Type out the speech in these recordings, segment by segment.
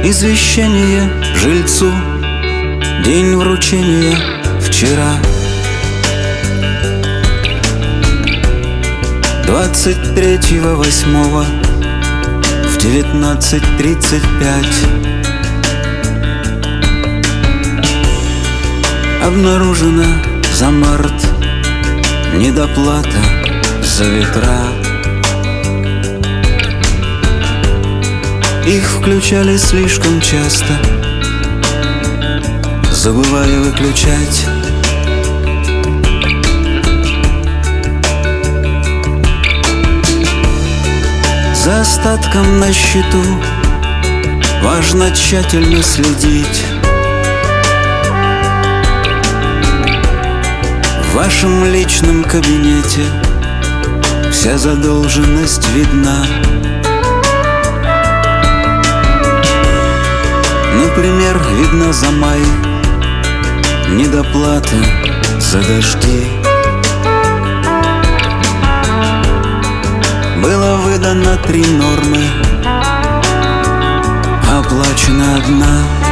Извещение жильцу, день вручения вчера. 23.08 в 19:35 обнаружена за март недоплата за ветра. Их включали слишком часто, забывая выключать. За остатком на счету важно тщательно следить. В вашем личном кабинете вся задолженность видна. Например, видно за май недоплата за дожди. Было выдано 3 нормы, оплачена 1.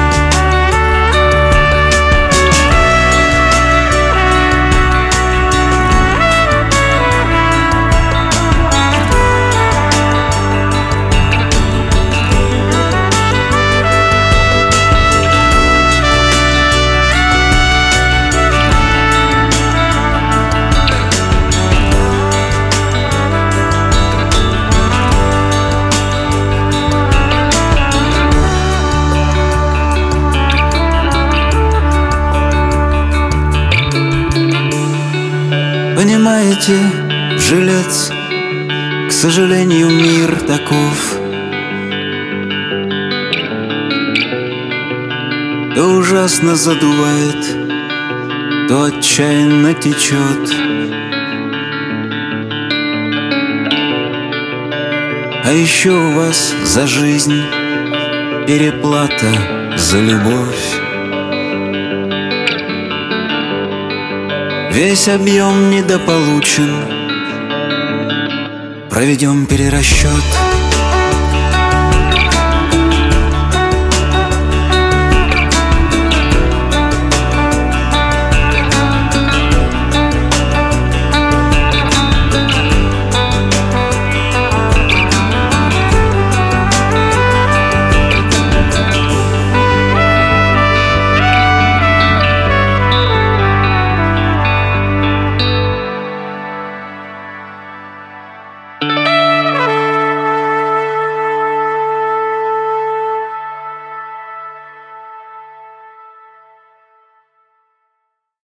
Понимаете, жилец, к сожалению, мир таков. То ужасно задувает, то отчаянно течет. А еще у вас за жизнь переплата за любовь. Весь объем недополучен, проведем перерасчет. Thank